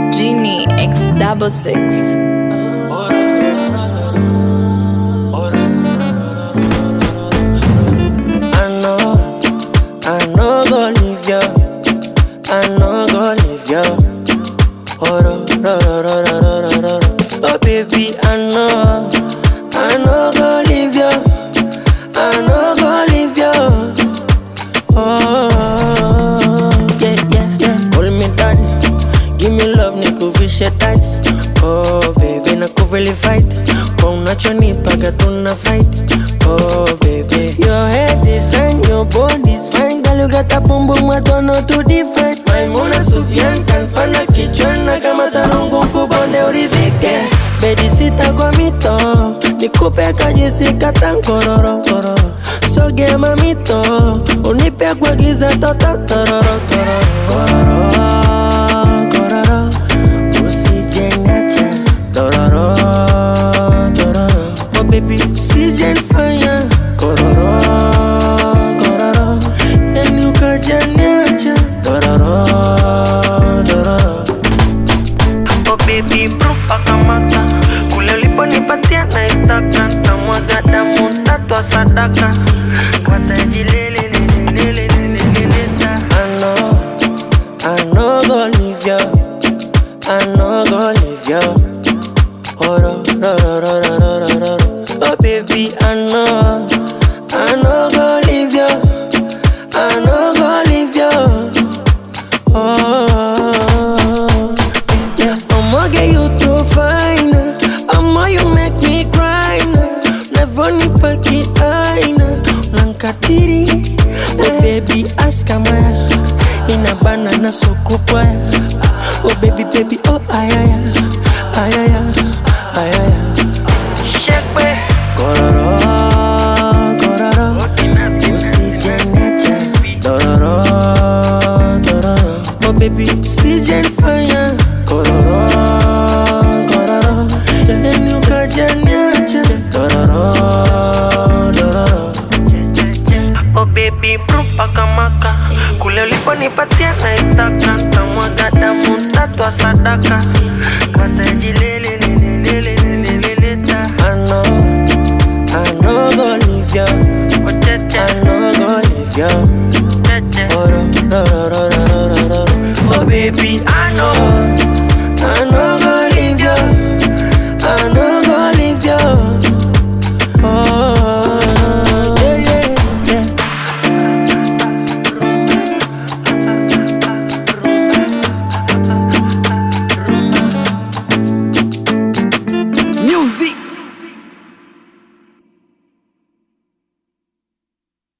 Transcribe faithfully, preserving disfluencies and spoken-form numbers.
Genie X double six. I know, I know go leave you. I know go leave you. Oh, ro, ro, ro, ro, ro, ro, ro, ro. Oh baby, I know, I know go leave you. I know go leave you. Oh, yeah, yeah, yeah. Call me daddy, give me love, nikuvishe taji. Oh baby, nakuverify kwa unachonipaga tuna fight. Oh baby, your head is fine, your body is fine. Girl, you got a boom boom, I don't know to define. Maimuna subian, kanpana kichwana kama tarungu kubonde uridhike. Bedi sita kwa mito, nikupe kajisi katankororo kororo. Soge mamito, unipe kwa giza tota tororo tororo. Kororo, kororo, usije niache. Tororo, tororo, oh baby, usije nifanya. Kororo, kororo, yani ukaja niache. Tororo, tororo, oh baby, brupa kamata. Kule uliponipatia naitaka. Tamwaga damu tatwa sadaka. Kata jilele lele lele lele lele ta. I know, I know go leave you. I know go leave you. Oh, ro, ro, ro, ro, ro, ro, ro, ro. Oh baby, I know, I know go leave you. I know go leave you. Oh, yeah. I'ma get you too fine. I'ma you make me cry. Never nipaki aina. Unankatiri. Oh baby, ask kamaya. Inabana na sukupwa. Oh baby, baby, oh ayaya, ayaya, ayaya. Shekwe. Kororo, kororo, usije niache. Dororo, dororo, oh baby, usije nifanya. Kororo, kororo, yani ukaja niache. Dororo, dororo, oh baby, brupa kamaka. Kule uliponipatia naitaka. Tamwaga damu tatwa sadaka. Kata jilele lele lele lele lele ta. I know, I know go leave you. I know go leave you. Oh, ro, ro, ro, ro, ro, ro, ro. Oh baby, I know, I know go